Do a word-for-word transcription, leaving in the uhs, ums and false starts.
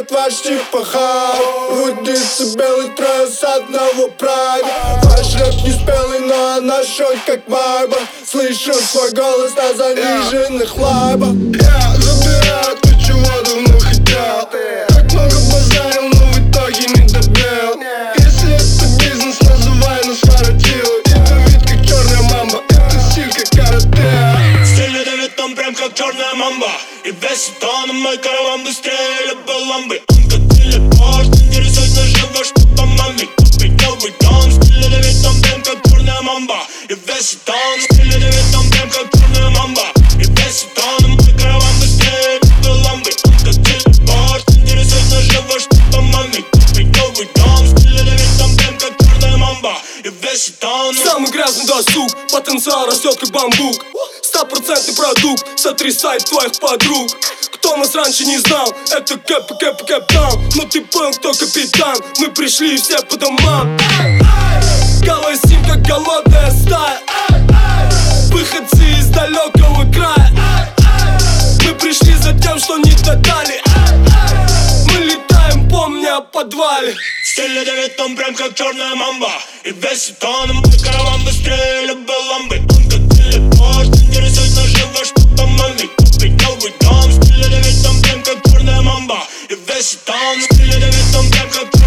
строит ваш типа хайп. Рудится белый тресс одного прайда. Ваш рэп не спелый, но она шок как вайба. Слышу свой голос на заниженных лайбах. Я забираю то, чего давно хотел. Так много базарил, но в итоге не добил. Если это бизнес, называй нас воротилой. Это вид как черная мамба, это стиль как карате. Стиль давит он прям как черная мамба. И весит он, мой караван быстрее любой ламбы. Он как телепорт, интересует нас живо, что по маме. Купить новый дом, стиль давит он прям как черная мамба. И весит он, стиль давит он прям как черная мамба. И весит он, мой караван быстрее любой ламбы. Он как телепорт, интересует нас живо, что по маме. Купить новый дом, стиль давит он прям как черная мамба. И весит он. Самый грязный досуг, потенциал растет как бамбук. Стопроцентный продукт, сотрясает твоих подруг. Кто нас раньше не знал, это Кэп, Кэп, Кэптаун. Но ты понял, кто капитан, мы пришли все по домам. Голосим, как голодная стая. Выходцы из далекого края. Мы пришли за тем, что не додали. Мы летаем, помня о подвале. Стиль давит он прям как черная мамба. И весит он, мой караван быстрее любой ламбы. Он как телепорт, интересует нас живо, что по маме. Купить новый дом, стиль давит он прям как черная мамба. И весит он, стиль давит он прям как